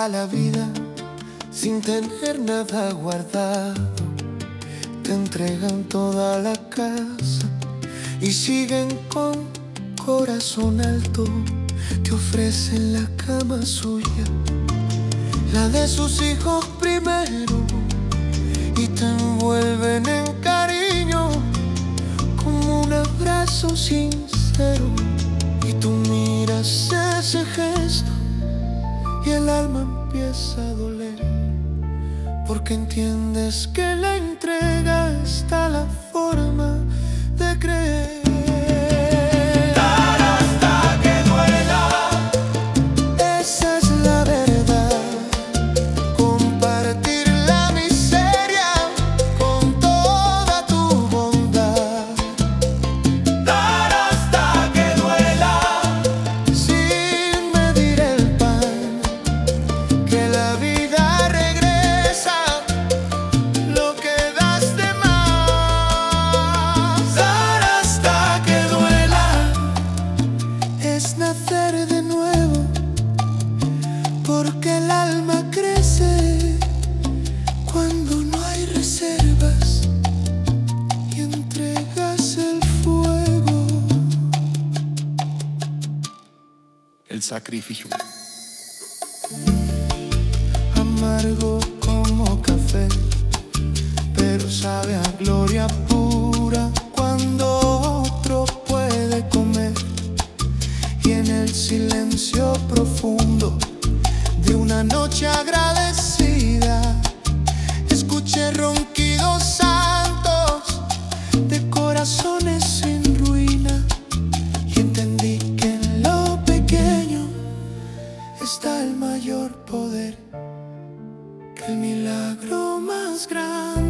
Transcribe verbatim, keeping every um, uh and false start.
da la vida sin tener nada guardado. Te entregan toda la casa y siguen con corazón alto. Te ofrecen la cama suya, la de sus hijos primero, y te envuelven en cariño como un abrazo sincero. Y tú miras ese gesto y el alma empieza a doler, porque entiendes que la entrega está la forma de creer. Nacer de nuevo, porque el alma crece cuando no hay reservas y entregas el fuego. El sacrificio. Amargo como café, pero sabe a gloria pura cuando otro puede comer. Y en el silencio profundo de una noche agradecida, escuché ronquidos santos de corazones en ruina, y entendí que en lo pequeño está el mayor poder, que el milagro más grande